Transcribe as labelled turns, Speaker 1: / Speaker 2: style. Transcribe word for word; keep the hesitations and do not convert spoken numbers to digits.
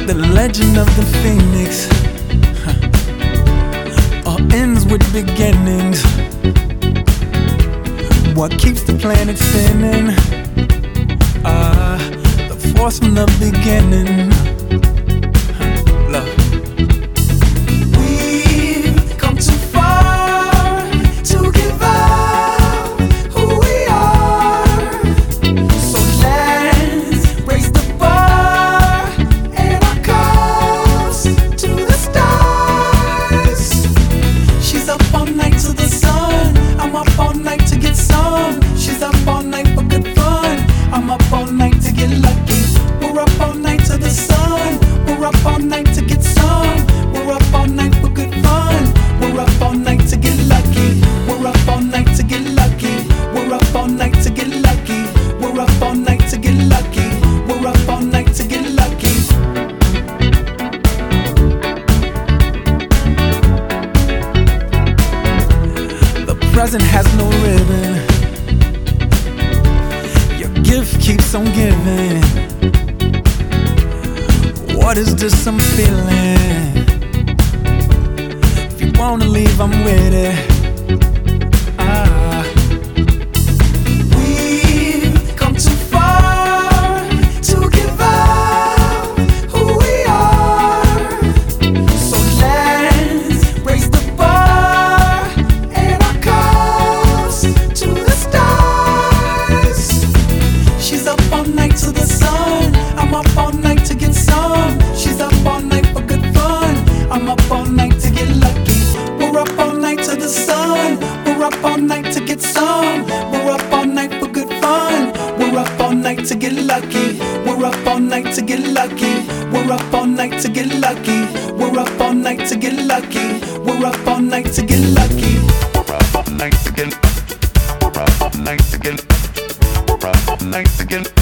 Speaker 1: The legend of the phoenix, huh, all ends with beginnings. What keeps the planet spinning? Ah, uh, the force from the beginning. Huh, love. Present has no ribbon. Your gift keeps on giving. What is this I'm feeling? If you wanna leave, I'm with it. To get lucky, we're up all night to get lucky. We're up all night to get lucky. We're up all night to get lucky. We're up all night to get lucky. We're up all night to get. We're up all night to get. We're up all night to get.